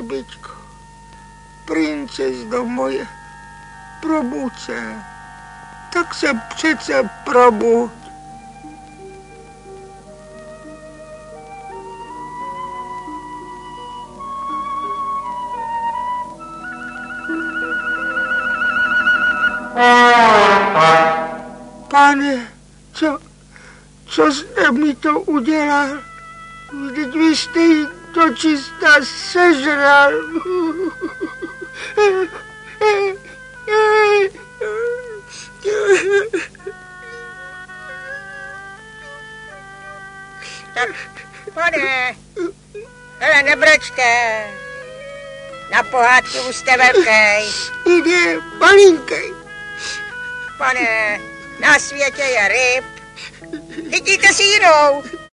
babičko, princezno moje, probud se, tak se přece probud. Pane, co jste mi to udělal? Vždyť vy jste jí dočista sežral. Tak, pane, hele, nebrečte. Na pohádku už jste velký. Jde malinký. Pane, na světě je ryb. Chytíte si jinou.